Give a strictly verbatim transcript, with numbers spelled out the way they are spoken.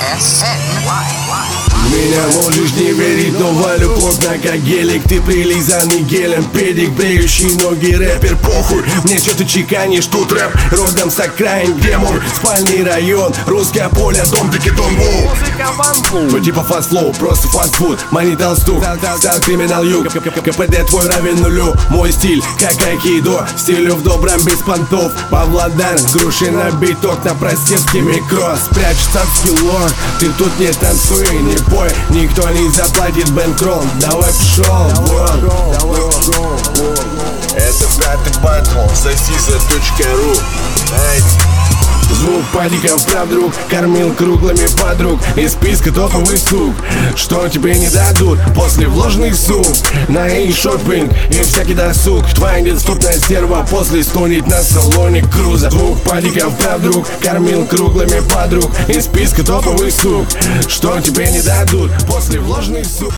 эс эн уай. Меня можешь не верить, но валю плотно как гелик. Ты прилизанный гелем, педик, бреющий ноги рэпер. Похуй, мне чё ты чеканишь, тут рэп родом с окраин, где мой спальный район, русское поле, дом, таки дом, воу. Ну типа фастфлоу, просто фастфуд, мани толстух, стал криминал юг. КПД твой равен нулю, мой стиль как айкидо, стилю в добром без понтов. Павлодар, груши на биток, на простецкий микро. Спрячься от скилло, ты тут не танцуй, не пой, никто не заплатит бэнкролл. Давай пшел, это пятый батл, сосиса точка ру. звук падиков, прав друг, кормил круглыми подруг из списка топовый сук, что тебе не дадут после вложенных сумм на и-шоппинг и всякий досуг. Твоя недоступная стерва после стонет на салоне круза. Звук падиков, прав друг, кормил круглыми подруг из списка топовый сук, что тебе не дадут после вложенных сумм.